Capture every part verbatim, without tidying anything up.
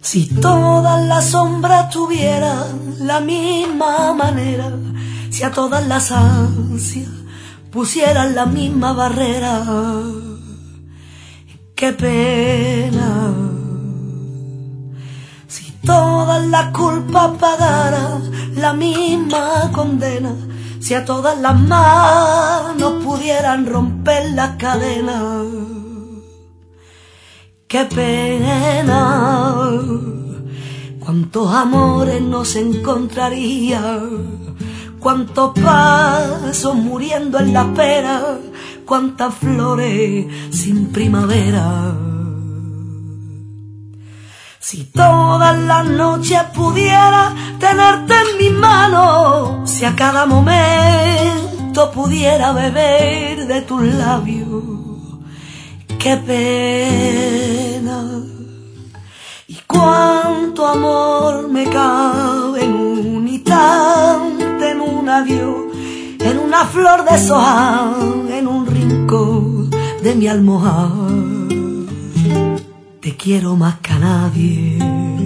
Si todas las sombras tuvieran la misma manera, si a todas las ansias pusieran la misma barrera, qué pena. Si todas las culpas pagaran la misma condena, si a todas las manos pudieran romper las cadenas, qué pena. Cuántos amores no se encontraría, cuántos pasos muriendo en la espera, cuántas flores sin primavera. Si todas las noches pudiera tenerte en mis manos, si a cada momento pudiera beber de tus labios, qué pena. Y cuánto amor me cabe en un instante, en un adiós, en una flor de soja, en un rincón de mi almohada. Te quiero más que a nadie.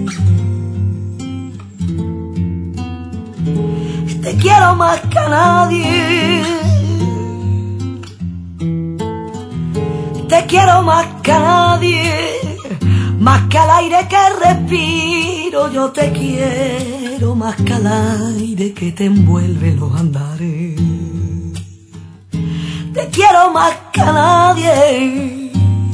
Te quiero más que a nadie. Te quiero más que a nadie. Más que al aire que respiro, yo te quiero más que al aire que te envuelve los andares. Te quiero más que a nadie.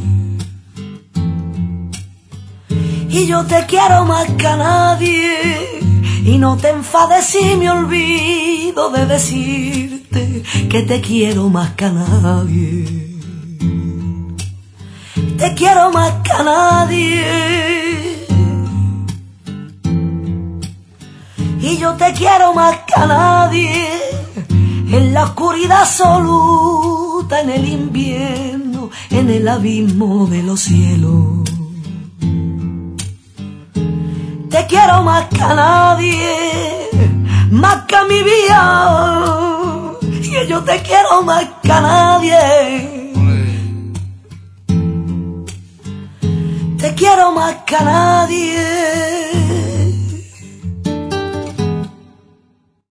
Y yo te quiero más que a nadie. Y no te enfades si me olvido de decirte que te quiero más que a nadie. Te quiero más que a nadie. Y yo te quiero más que a nadie. En la oscuridad absoluta, en el invierno, en el abismo de los cielos. Te quiero más que a nadie, más que a mi vida. Y yo te quiero más que a nadie. Te quiero más que a nadie.